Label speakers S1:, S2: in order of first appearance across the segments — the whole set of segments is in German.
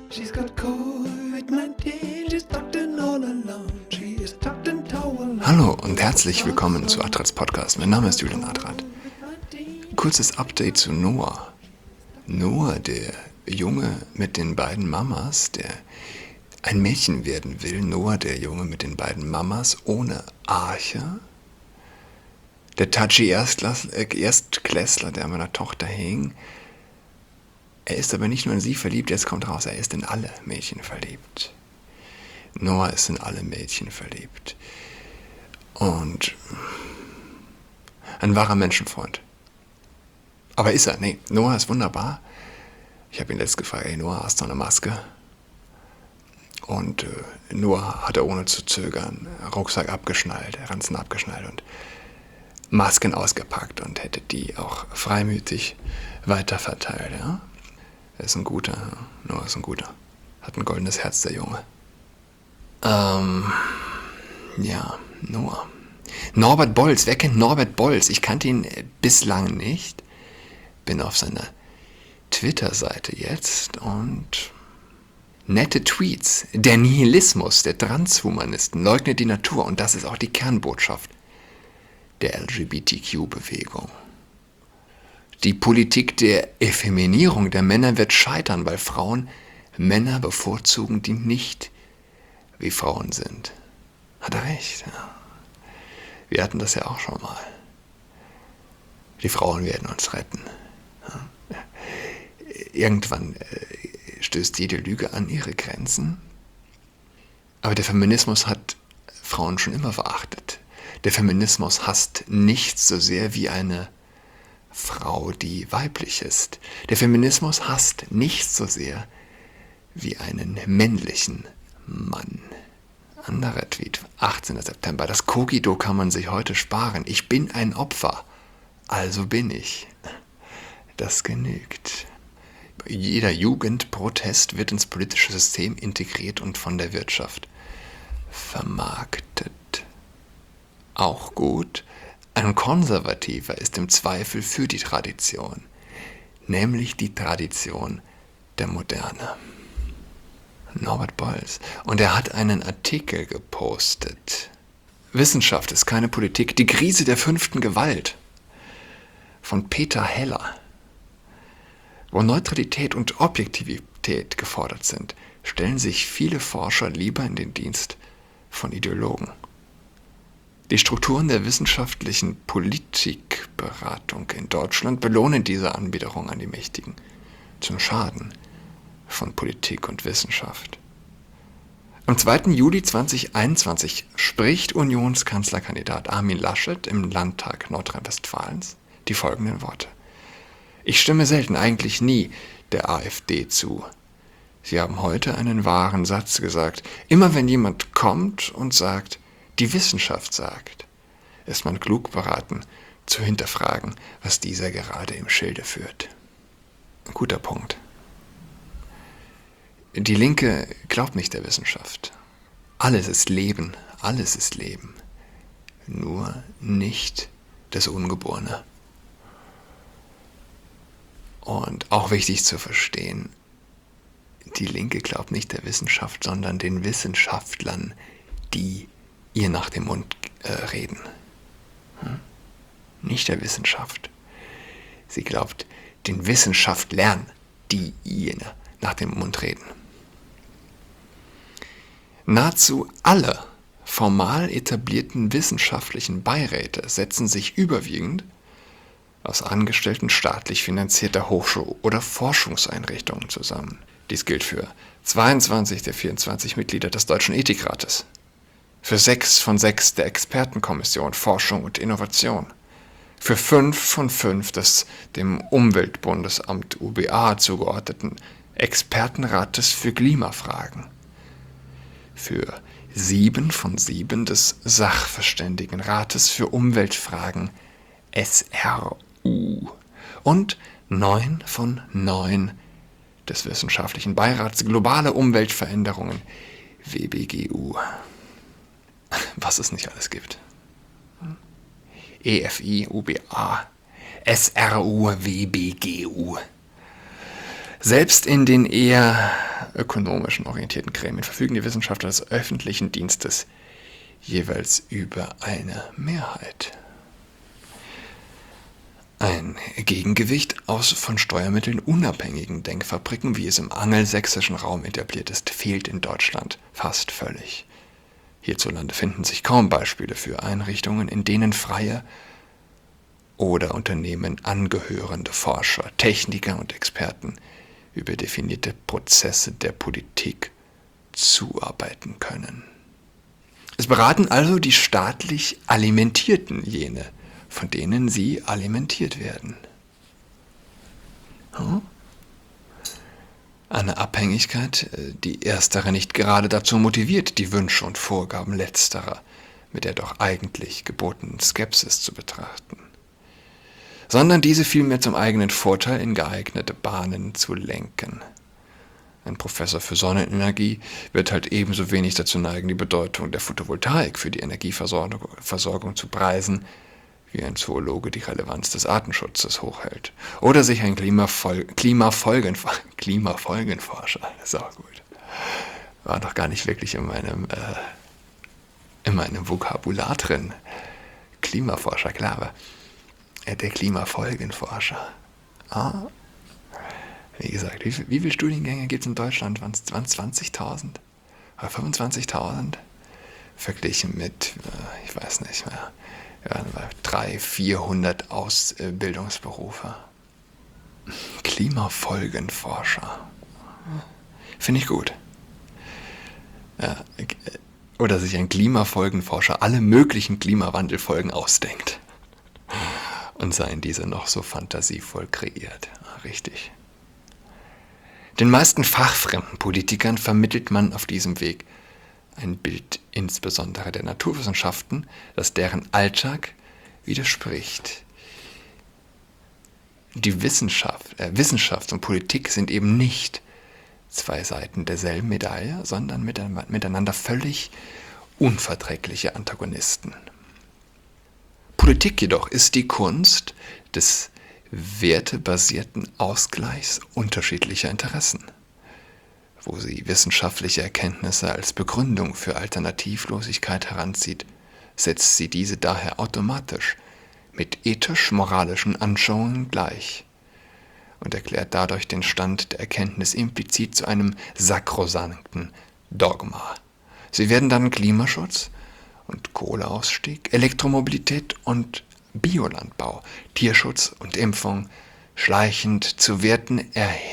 S1: She's got COVID-19, she's tucked in all alone. She is tucked in towel.
S2: Hallo und herzlich willkommen zu Adrats Podcast. Mein Name ist Julian Adrat. Kurzes Update zu Noah. Noah, der Junge mit den beiden Mamas, der ein Mädchen werden will. Noah, der Junge mit den beiden Mamas ohne Arche. Der touchy Erstklässler, der an meiner Tochter hing. Er ist aber nicht nur in sie verliebt, jetzt kommt raus, er ist in alle Mädchen verliebt. Noah ist in alle Mädchen verliebt. Und ein wahrer Menschenfreund. Aber ist er? Nee, Noah ist wunderbar. Ich habe ihn letztens gefragt, hey Noah, hast du eine Maske? Und Noah hatte ohne zu zögern Rucksack abgeschnallt, Ranzen abgeschnallt und Masken ausgepackt und hätte die auch freimütig weiterverteilt. Ja? Er ist ein guter, Noah ist ein guter. Hat ein goldenes Herz, der Junge. Ja, Noah. Norbert Bolz, wer kennt Norbert Bolz? Ich kannte ihn bislang nicht. Bin auf seiner Twitter-Seite jetzt und nette Tweets. Der Nihilismus der Transhumanisten leugnet die Natur und das ist auch die Kernbotschaft der LGBTQ-Bewegung. Die Politik der Effeminierung der Männer wird scheitern, weil Frauen Männer bevorzugen, die nicht wie Frauen sind. Hat er recht. Ja. Wir hatten das ja auch schon mal. Die Frauen werden uns retten. Ja. Irgendwann stößt jede Lüge an ihre Grenzen. Aber der Feminismus hat Frauen schon immer verachtet. Der Feminismus hasst nichts so sehr wie eine Frau, die weiblich ist. Der Feminismus hasst nichts so sehr wie einen männlichen Mann. Anderer Tweet, 18. September. Das Cogito kann man sich heute sparen. Ich bin ein Opfer, also bin ich. Das genügt. Jeder Jugendprotest wird ins politische System integriert und von der Wirtschaft vermarktet. Auch gut. Ein Konservativer ist im Zweifel für die Tradition, nämlich die Tradition der Moderne. Norbert Bolz. Und er hat einen Artikel gepostet. Wissenschaft ist keine Politik. Die Krise der 5. Gewalt von Peter Heller. Wo Neutralität und Objektivität gefordert sind, stellen sich viele Forscher lieber in den Dienst von Ideologen. Die Strukturen der wissenschaftlichen Politikberatung in Deutschland belohnen diese Anbiederung an die Mächtigen, zum Schaden von Politik und Wissenschaft. Am 2. Juli 2021 spricht Unionskanzlerkandidat Armin Laschet im Landtag Nordrhein-Westfalens die folgenden Worte. Ich stimme selten, eigentlich nie, der AfD zu. Sie haben heute einen wahren Satz gesagt. Immer wenn jemand kommt und sagt, die Wissenschaft sagt, ist man klug beraten, zu hinterfragen, was dieser gerade im Schilde führt. Ein guter Punkt. Die Linke glaubt nicht der Wissenschaft. Alles ist Leben, alles ist Leben. Nur nicht das Ungeborene. Und auch wichtig zu verstehen, die Linke glaubt nicht der Wissenschaft, sondern den Wissenschaftlern, die ihr nach dem Mund reden. Nicht der Wissenschaft. Sie glaubt den Wissenschaftlern, die ihr nach dem Mund reden. Nahezu alle formal etablierten wissenschaftlichen Beiräte setzen sich überwiegend aus Angestellten staatlich finanzierter Hochschul- oder Forschungseinrichtungen zusammen. Dies gilt für 22 der 24 Mitglieder des Deutschen Ethikrates, für 6 von 6 der Expertenkommission Forschung und Innovation, für 5 von 5 des dem Umweltbundesamt UBA zugeordneten Expertenrates für Klimafragen, für 7 von 7 des Sachverständigenrates für Umweltfragen SRU und 9 von 9 des Wissenschaftlichen Beirats Globale Umweltveränderungen WBGU. Was es nicht alles gibt. EFI, UBA, SRU, WBGU. Selbst in den eher ökonomischen orientierten Gremien verfügen die Wissenschaftler des öffentlichen Dienstes jeweils über eine Mehrheit. Ein Gegengewicht aus von Steuermitteln unabhängigen Denkfabriken, wie es im angelsächsischen Raum etabliert ist, fehlt in Deutschland fast völlig. Hierzulande finden sich kaum Beispiele für Einrichtungen, in denen freie oder Unternehmen angehörende Forscher, Techniker und Experten über definierte Prozesse der Politik zuarbeiten können. Es beraten also die staatlich Alimentierten jene, von denen sie alimentiert werden. Eine Abhängigkeit, die erstere nicht gerade dazu motiviert, die Wünsche und Vorgaben letzterer mit der doch eigentlich gebotenen Skepsis zu betrachten, sondern diese vielmehr zum eigenen Vorteil in geeignete Bahnen zu lenken. Ein Professor für Sonnenenergie wird halt ebenso wenig dazu neigen, die Bedeutung der Photovoltaik für die Energieversorgung zu preisen, wie ein Zoologe die Relevanz des Artenschutzes hochhält. Oder sich ein Klimafolgenforscher, das ist auch gut, war doch gar nicht wirklich in meinem Vokabular drin. Klimaforscher, klar, aber der Klimafolgenforscher. Wie gesagt, wie viele Studiengänge gibt es in Deutschland? Waren es 20.000? Oder 25.000? Verglichen mit, ich weiß nicht mehr, 300, 400 Ausbildungsberufe. Klimafolgenforscher. Finde ich gut. Ja, oder sich ein Klimafolgenforscher alle möglichen Klimawandelfolgen ausdenkt. Und seien diese noch so fantasievoll kreiert. Richtig. Den meisten fachfremden Politikern vermittelt man auf diesem Weg ein Bild insbesondere der Naturwissenschaften, das deren Alltag widerspricht. Die Wissenschaft und Politik sind eben nicht zwei Seiten derselben Medaille, sondern miteinander völlig unverträgliche Antagonisten. Politik jedoch ist die Kunst des wertebasierten Ausgleichs unterschiedlicher Interessen. Wo sie wissenschaftliche Erkenntnisse als Begründung für Alternativlosigkeit heranzieht, setzt sie diese daher automatisch mit ethisch-moralischen Anschauungen gleich und erklärt dadurch den Stand der Erkenntnis implizit zu einem sakrosankten Dogma. Sie werden dann Klimaschutz und Kohleausstieg, Elektromobilität und Biolandbau, Tierschutz und Impfung schleichend zu Werten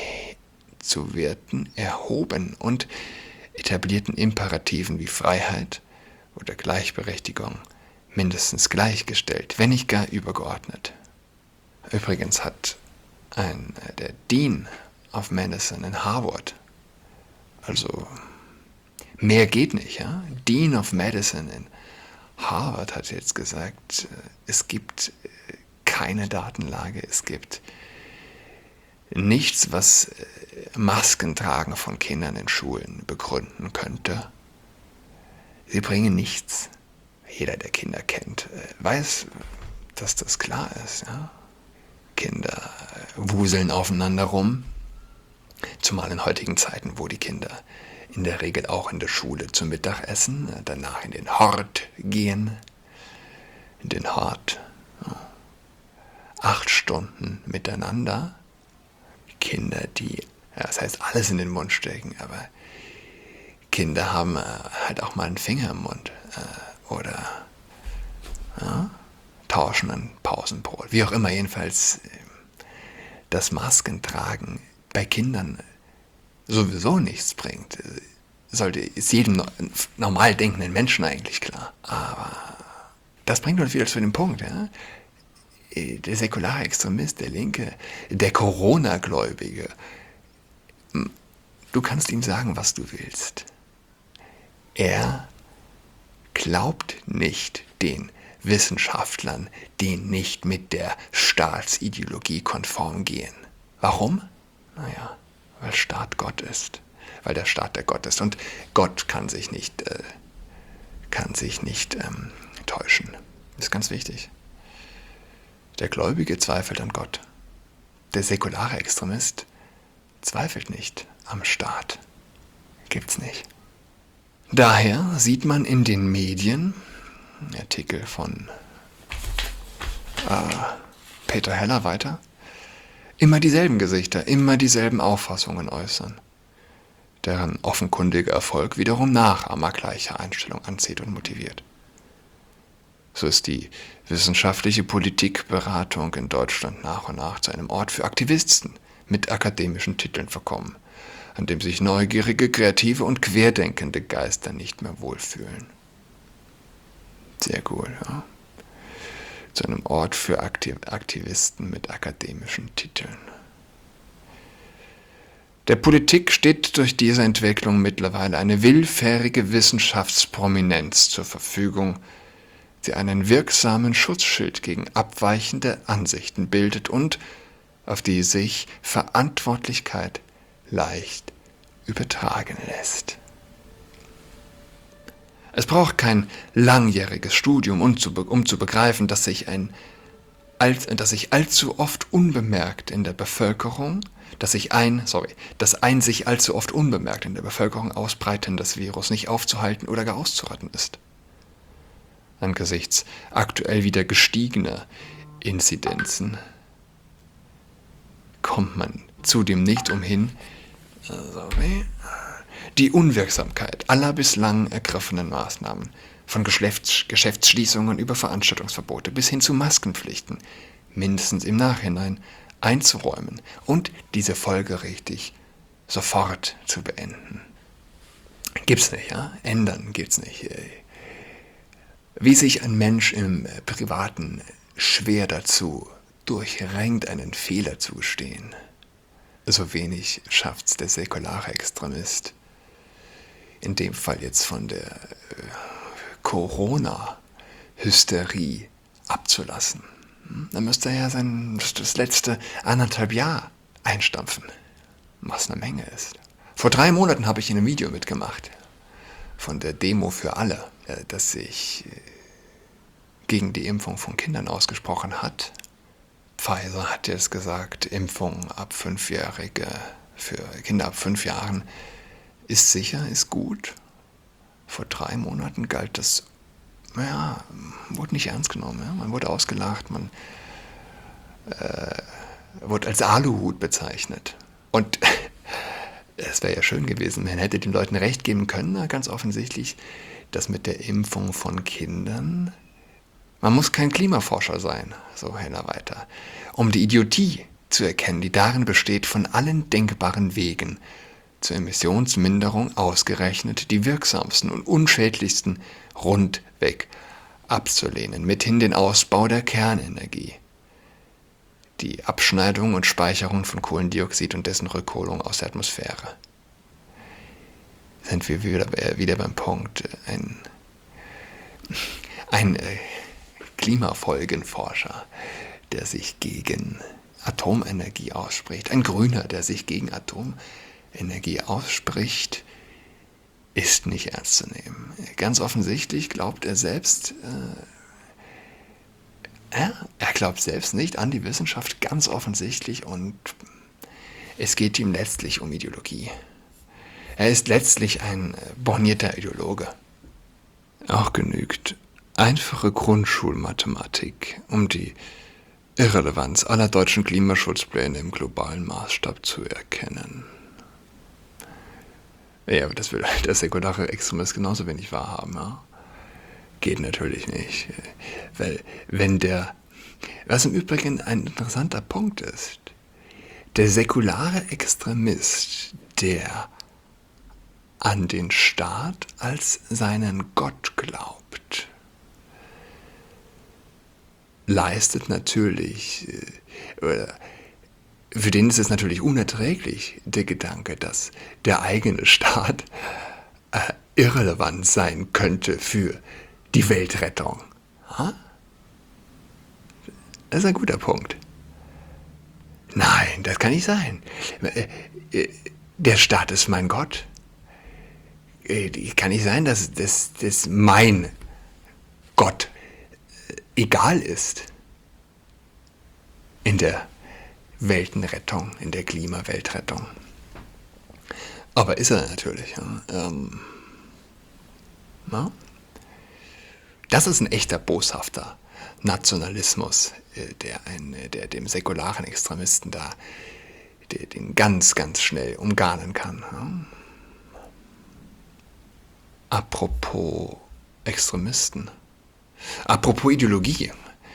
S2: erhoben und etablierten Imperativen wie Freiheit oder Gleichberechtigung mindestens gleichgestellt, wenn nicht gar übergeordnet. Übrigens hat der Dean of Medicine in Harvard, also mehr geht nicht, ja? Dean of Medicine in Harvard hat jetzt gesagt, es gibt keine Datenlage, es gibt nichts, was Maskentragen von Kindern in Schulen begründen könnte. Sie bringen nichts. Jeder, der Kinder kennt, weiß, dass das klar ist. Ja? Kinder wuseln aufeinander rum, zumal in heutigen Zeiten, wo die Kinder in der Regel auch in der Schule zum Mittagessen, danach in den Hort gehen. In den Hort. 8 Stunden miteinander. Kinder, die, das heißt alles in den Mund stecken, aber Kinder haben halt auch mal einen Finger im Mund. Oder tauschen ein Pausenbrot. Wie auch immer, jedenfalls das Maskentragen bei Kindern sowieso nichts bringt, ist jedem normal denkenden Menschen eigentlich klar. Aber das bringt uns wieder zu dem Punkt, ja? Der säkulare Extremist, der Linke, der Corona-Gläubige, du kannst ihm sagen, was du willst. Er glaubt nicht den Wissenschaftlern, die nicht mit der Staatsideologie konform gehen. Warum? Naja, weil Staat Gott ist. Weil der Staat der Gott ist. Und Gott kann sich nicht täuschen. Das ist ganz wichtig. Der Gläubige zweifelt an Gott. Der säkulare Extremist zweifelt nicht am Staat. Gibt's nicht. Daher sieht man in den Medien, Artikel von Peter Heller weiter, immer dieselben Gesichter, immer dieselben Auffassungen äußern, deren offenkundiger Erfolg wiederum Nachahmer gleicher Einstellung anzieht und motiviert. So ist die wissenschaftliche Politikberatung in Deutschland nach und nach zu einem Ort für Aktivisten mit akademischen Titeln verkommen, an dem sich neugierige, kreative und querdenkende Geister nicht mehr wohlfühlen. Sehr cool, ja. Zu einem Ort für Aktivisten mit akademischen Titeln. Der Politik steht durch diese Entwicklung mittlerweile eine willfährige Wissenschaftsprominenz zur Verfügung, die einen wirksamen Schutzschild gegen abweichende Ansichten bildet und auf die sich Verantwortlichkeit leicht übertragen lässt. Es braucht kein langjähriges Studium, um zu begreifen, dass sich allzu oft unbemerkt in der Bevölkerung, dass ein sich allzu oft unbemerkt in der Bevölkerung ausbreitendes Virus nicht aufzuhalten oder gar auszurotten ist. Angesichts aktuell wieder gestiegener Inzidenzen kommt man zudem nicht umhin, die Unwirksamkeit aller bislang ergriffenen Maßnahmen, von Geschäftsschließungen über Veranstaltungsverbote bis hin zu Maskenpflichten, mindestens im Nachhinein einzuräumen und diese folgerichtig sofort zu beenden. Gibt's nicht, ja? Ändern gibt's nicht. Wie sich ein Mensch im Privaten schwer dazu durchrängt, einen Fehler zu gestehen, so wenig schafft's der säkulare Extremist, in dem Fall jetzt von der Corona-Hysterie abzulassen. Da müsste er ja das letzte 1,5 Jahr einstampfen, was eine Menge ist. Vor 3 Monaten habe ich in einem Video mitgemacht, von der Demo für alle, das sich gegen die Impfung von Kindern ausgesprochen hat. Pfizer hat jetzt gesagt, Impfung ab 5-Jährige, für Kinder ab 5 Jahren ist sicher, ist gut. Vor 3 Monaten galt das, wurde nicht ernst genommen. Ja? Man wurde ausgelacht, man wurde als Aluhut bezeichnet. Und es wäre ja schön gewesen, man hätte den Leuten recht geben können, ganz offensichtlich, dass mit der Impfung von Kindern, man muss kein Klimaforscher sein, so Heller weiter, um die Idiotie zu erkennen, die darin besteht, von allen denkbaren Wegen zur Emissionsminderung ausgerechnet die wirksamsten und unschädlichsten rundweg abzulehnen, mithin den Ausbau der Kernenergie, die Abschneidung und Speicherung von Kohlendioxid und dessen Rückholung aus der Atmosphäre. Sind wir wieder beim Punkt, ein Klimafolgenforscher, der sich gegen Atomenergie ausspricht, ein Grüner, der sich gegen Atomenergie ausspricht, ist nicht ernst zu nehmen. Ganz offensichtlich glaubt er selbst, er glaubt selbst nicht an die Wissenschaft, ganz offensichtlich, und es geht ihm letztlich um Ideologie. Er ist letztlich ein bornierter Ideologe. Auch genügt einfache Grundschulmathematik, um die Irrelevanz aller deutschen Klimaschutzpläne im globalen Maßstab zu erkennen. Ja, aber das will der säkulare Extremist genauso wenig wahrhaben, ja? Geht natürlich nicht. Weil was im Übrigen ein interessanter Punkt ist, der säkulare Extremist, der an den Staat als seinen Gott glaubt, leistet natürlich, für den ist es natürlich unerträglich, der Gedanke, dass der eigene Staat irrelevant sein könnte für die Weltrettung. Das ist ein guter Punkt. Nein, das kann nicht sein. Der Staat ist mein Gott. Kann nicht sein, dass mein Gott egal ist in der Weltenrettung, in der Klimaweltrettung. Aber ist er natürlich. Ja. Ja. Das ist ein echter boshafter Nationalismus, der dem säkularen Extremisten da den ganz, ganz schnell umgarnen kann. Ja. Apropos Extremisten, apropos Ideologie.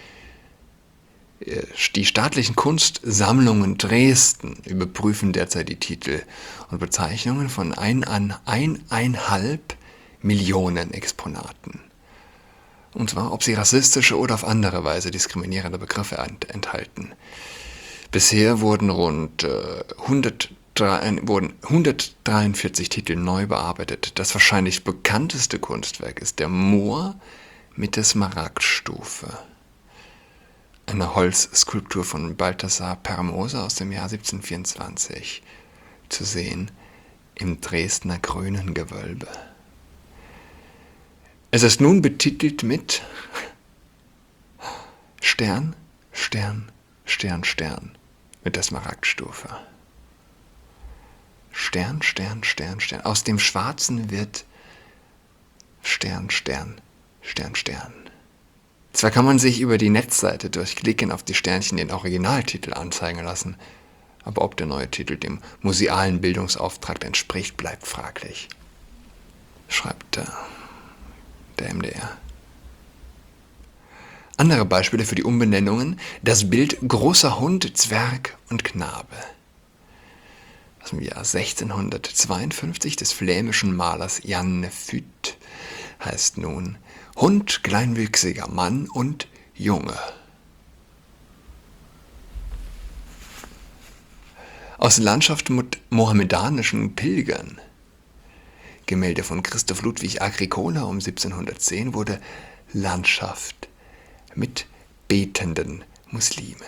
S2: Die staatlichen Kunstsammlungen Dresden überprüfen derzeit die Titel und Bezeichnungen von 1,5 Millionen Exponaten. Und zwar, ob sie rassistische oder auf andere Weise diskriminierende Begriffe enthalten. Bisher wurden rund 143 Titel neu bearbeitet. Das wahrscheinlich bekannteste Kunstwerk ist der Moor mit der Smaragdstufe. Eine Holzskulptur von Balthasar Permoser aus dem Jahr 1724, zu sehen im Dresdner Grünen Gewölbe. Es ist nun betitelt mit Stern, Stern, Stern, Stern mit der Smaragdstufe. Stern, Stern, Stern, Stern. Aus dem Schwarzen wird Stern, Stern, Stern, Stern. Zwar kann man sich über die Netzseite durch Klicken auf die Sternchen den Originaltitel anzeigen lassen, aber ob der neue Titel dem musealen Bildungsauftrag entspricht, bleibt fraglich, schreibt der MDR. Andere Beispiele für die Umbenennungen: das Bild Großer Hund, Zwerg und Knabe aus dem Jahr 1652 des flämischen Malers Jan Fyt heißt nun Hund, kleinwüchsiger Mann und Junge. Aus Landschaft mit mohammedanischen Pilgern, Gemälde von Christoph Ludwig Agricola um 1710, wurde Landschaft mit betenden Muslimen.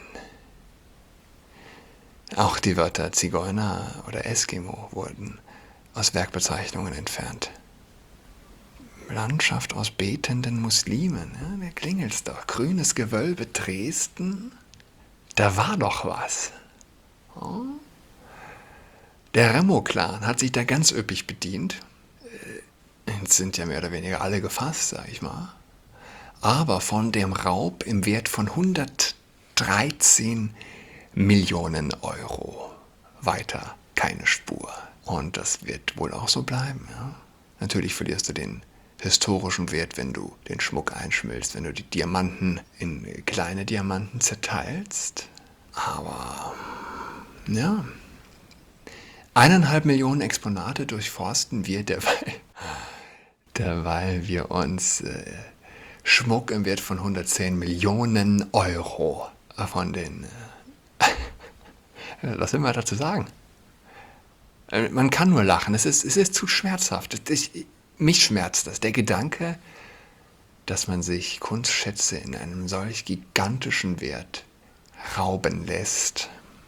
S2: Auch die Wörter Zigeuner oder Eskimo wurden aus Werkbezeichnungen entfernt. Landschaft aus betenden Muslimen, ja, da klingelt's doch. Grünes Gewölbe, Dresden, da war doch was. Oh. Der Remo-Clan hat sich da ganz üppig bedient. Jetzt sind ja mehr oder weniger alle gefasst, sag ich mal. Aber von dem Raub im Wert von 113 Millionen Euro weiter keine Spur. Und das wird wohl auch so bleiben. Ja? Natürlich verlierst du den historischen Wert, wenn du den Schmuck einschmilzt, wenn du die Diamanten in kleine Diamanten zerteilst. Aber ja, 1,5 Millionen Exponate durchforsten wir derweil wir uns Schmuck im Wert von 110 Millionen Euro von den... was will man dazu sagen? Man kann nur lachen, es ist zu schmerzhaft. Mich schmerzt das. Der Gedanke, dass man sich Kunstschätze in einem solch gigantischen Wert rauben lässt.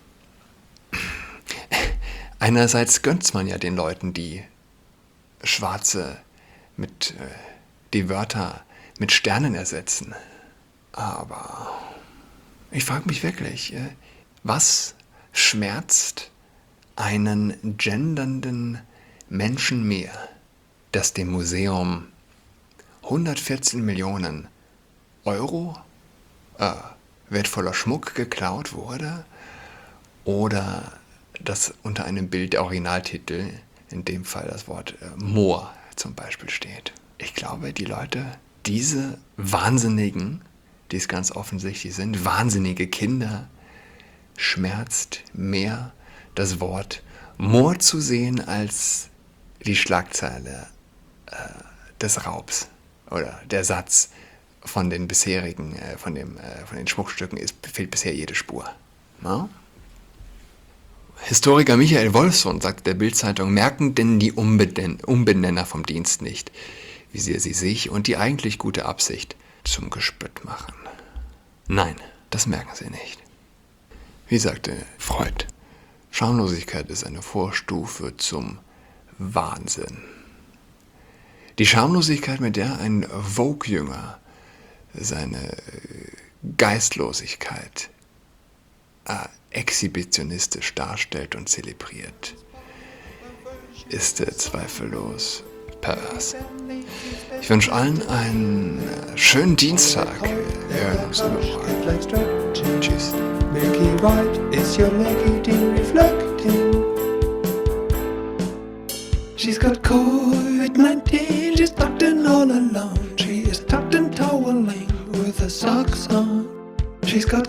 S2: Einerseits gönnt's man ja den Leuten, die Schwarze die Wörter mit Sternen ersetzen. Aber ich frage mich wirklich, was schmerzt einen gendernden Menschen mehr, dass dem Museum 114 Millionen Euro wertvoller Schmuck geklaut wurde oder dass unter einem Bild der Originaltitel, in dem Fall das Wort Moor zum Beispiel steht. Ich glaube, die Leute, diese Wahnsinnigen, die es ganz offensichtlich sind, wahnsinnige Kinder, schmerzt mehr das Wort Moor zu sehen als die Schlagzeile des Raubs oder der Satz von den bisherigen, von den Schmuckstücken fehlt bisher jede Spur. No? Historiker Michael Wolfson sagt der Bild-Zeitung, merken denn die Umbenenner vom Dienst nicht, wie sehr sie sich und die eigentlich gute Absicht zum Gespött machen. Nein, das merken sie nicht. Wie sagte Freud, Schamlosigkeit ist eine Vorstufe zum Wahnsinn. Die Schamlosigkeit, mit der ein Vogue-Jünger seine Geistlosigkeit exhibitionistisch darstellt und zelebriert. ist er zweifellos pervers. Ich wünsche allen einen schönen Dienstag. Wir hören uns übermorgen. Tschüss.
S1: Mickey White is your lady reflecting. She's got COVID-19, she's tucked in all alone. She is tucked and toweling with her socks on. She's got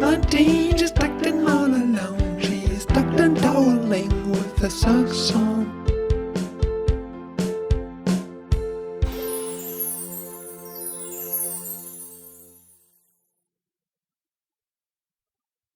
S1: COVID-19, she's tucked in all alone. She is tucked and toweling with her socks on.